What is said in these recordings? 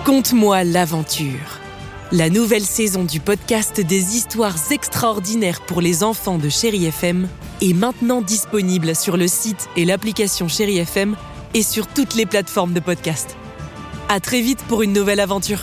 Conte-moi l'aventure. La nouvelle saison du podcast des histoires extraordinaires pour les enfants de Chéri FM est maintenant disponible sur le site et l'application Chéri FM et sur toutes les plateformes de podcast. À très vite pour une nouvelle aventure.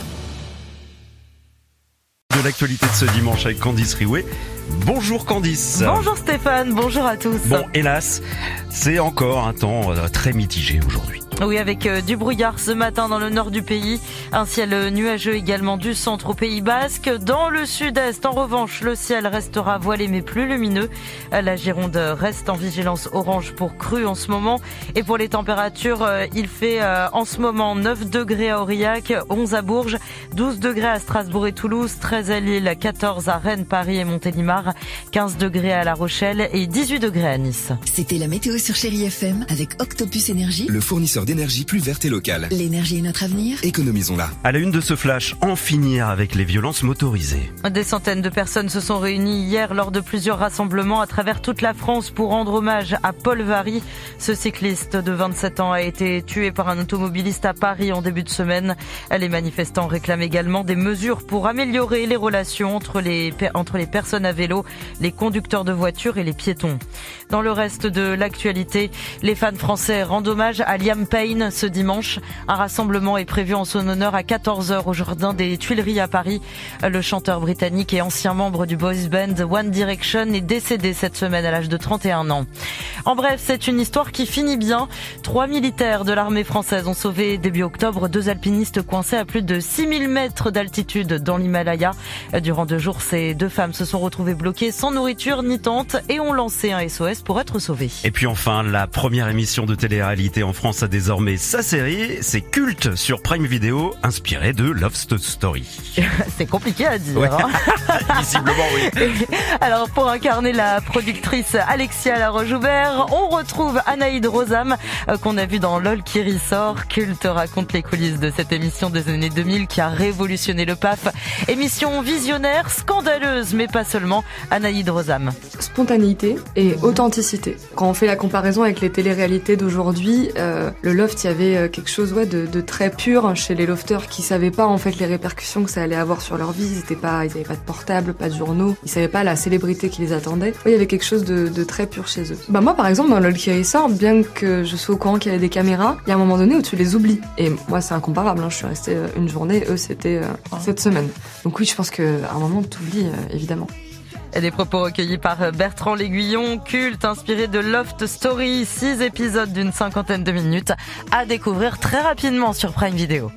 De l'actualité de ce dimanche avec Candice Riouet. Bonjour Candice. Bonjour Stéphane, bonjour à tous. Bon, hélas, c'est encore un temps très mitigé aujourd'hui. Oui, avec du brouillard ce matin dans le nord du pays, un ciel nuageux également du centre au Pays Basque. Dans le sud-est, en revanche, le ciel restera voilé mais plus lumineux. La Gironde reste en vigilance orange pour crue en ce moment. Et pour les températures, il fait en ce moment 9 degrés à Aurillac, 11 à Bourges, 12 degrés à Strasbourg et Toulouse, 13 à Lille, 14 à Rennes, Paris et Montélimar, 15 degrés à La Rochelle et 18 degrés à Nice. C'était la météo sur Chéri FM avec Octopus Énergie, le fournisseur d'énergie plus verte et locale. L'énergie est notre avenir. Économisons-la. À la une de ce flash, en finir avec les violences motorisées. Des centaines de personnes se sont réunies hier lors de plusieurs rassemblements à travers toute la France pour rendre hommage à Paul Varry. Ce cycliste de 27 ans a été tué par un automobiliste à Paris en début de semaine. Les manifestants réclament également des mesures pour améliorer les relations entre les personnes à vélo, les conducteurs de voitures et les piétons. Dans le reste de l'actualité, les fans français rendent hommage à Liam Payne ce dimanche. Un rassemblement est prévu en son honneur à 14h au jardin des Tuileries à Paris. Le chanteur britannique et ancien membre du boys band One Direction est décédé cette semaine à l'âge de 31 ans. En bref, c'est une histoire qui finit bien. 3 militaires de l'armée française ont sauvé début octobre 2 alpinistes coincés à plus de 6000 mètres d'altitude dans l'Himalaya. Durant 2 jours, ces 2 femmes se sont retrouvées bloquées sans nourriture ni tente et ont lancé un SOS pour être sauvées. Et puis enfin, la première émission de télé-réalité en France a désormais sa série. C'est Culte sur Prime Video, inspiré de Love Story. C'est compliqué à dire. Ouais. Hein. Visiblement, oui. Alors, pour incarner la productrice Alexia Laroche-Joubert, on retrouve Anaïd Rosam, qu'on a vu dans LOL qui ressort. Culte raconte les coulisses de cette émission des années 2000 qui a révolutionné le PAF. Émission visionnaire, scandaleuse, mais pas seulement. Anaïd Rosam. Spontanéité et authenticité. Quand on fait la comparaison avec les téléréalités d'aujourd'hui, le loft, il y avait quelque chose de très pur chez les lofters qui savaient pas en fait les répercussions que ça allait avoir sur leur vie. Ils avaient pas de portable, pas de journaux, ils savaient pas la célébrité qui les attendait. Il y avait quelque chose de très pur chez eux. Bah moi par exemple dans LOL qui ressort, bien que je sois au courant qu'il y avait des caméras, il y a un moment donné où tu les oublies. Et moi c'est incomparable, je suis restée une journée, eux c'était cette semaine. Donc oui, je pense qu'à un moment t'oublies évidemment. Et des propos recueillis par Bertrand L'Aiguillon. Culte inspiré de Love Story, 6 épisodes d'une 50aine de minutes à découvrir très rapidement sur Prime Video.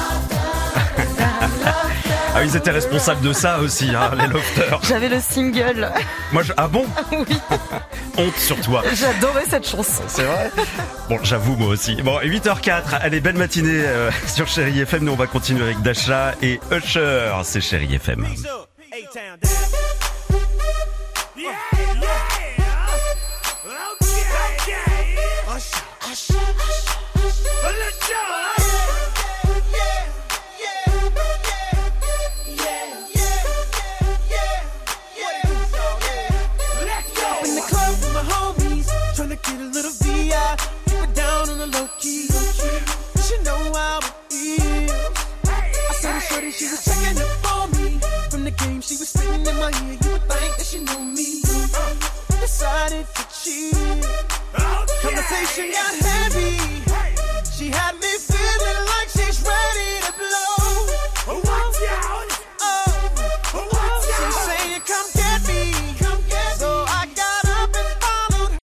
Ah, ils étaient responsables de ça aussi, les lofters. J'avais le single. Moi, ah bon? Oui. Honte sur toi. J'adorais cette chanson. C'est vrai? Bon, j'avoue, moi aussi. Bon, 8h04, allez, belle matinée sur Chéri FM. Nous, on va continuer avec Dasha et Usher. C'est Chéri FM. Get a little VI, keep it down on the low key. She know how it feels. I saw the shorty, she was checking up on me. From the game, she was spitting in my ear. You would think that she knew me. Decided to cheat. Conversation got heavy. She had me